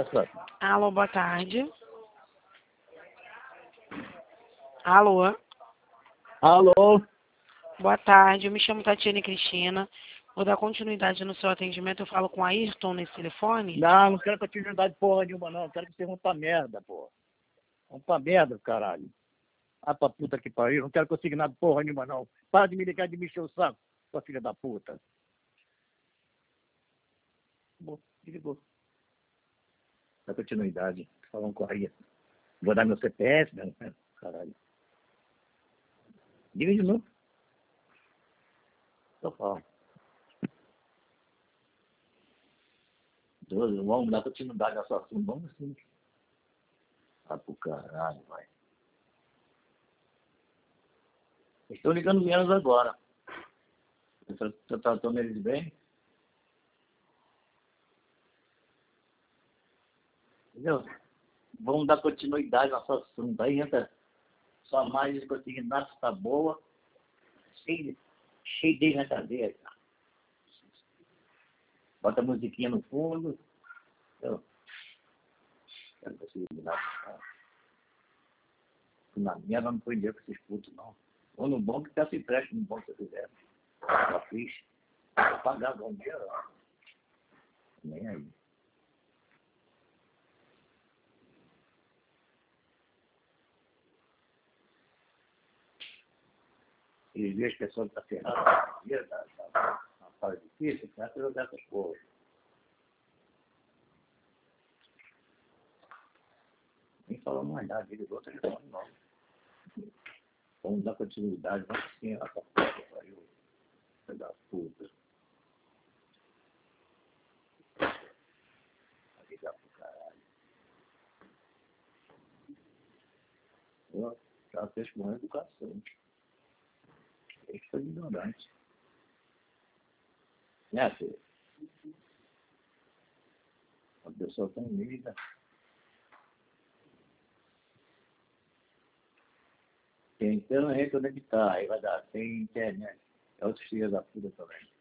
essa? Alô, boa tarde. Alô, Alô? boa tarde. Eu me chamo Tatiane Cristina. Vou dar continuidade no seu atendimento. Eu falo com a Ayrton nesse telefone. Não, não quero continuidade porra nenhuma, não. Quero que vocês vão pra merda, porra. Vão pra merda, caralho. Ah, pra puta que pariu. Não quero conseguir nada porra nenhuma, não. Para de me ligar de me encher o saco, sua filha da puta. Bom, desligou. Dá continuidade. Falando com a Ria. Vou dar meu CPF, né? Caralho. Diga de novo. Só fala. 12, vamos dar continuidade nessa assunto. Vamos sim. Ah, pro caralho, vai. Estou ligando menos agora. Você está tratando eles bem? Entendeu? Vamos dar continuidade nessa assunto. Aí entra só mais consignados, tá boa. Cheio de na cabeça. Bota a musiquinha no fundo. Eu não consigo mudar. Na merda não foi dinheiro que vocês putos, não. Ou no bom que peça empréstimo no bom que você quiser. Já fiz. Pagar bom dinheiro, ó. Nem aí. Eles veem as pessoas que estão ferradas na fase difícil, que é dessas coisas. Nem falando mais nada, eles outros não falam não. Vamos dar continuidade, vamos sim, essa porra, pariu. Filho da puta. Vai ligar pro caralho. Eu já fez com educação. Isso foi ignorante. Né, filho? A pessoa tão linda. Tem internet onde é que tá, aí vai dar. Tem internet. É outros filhos da puta também.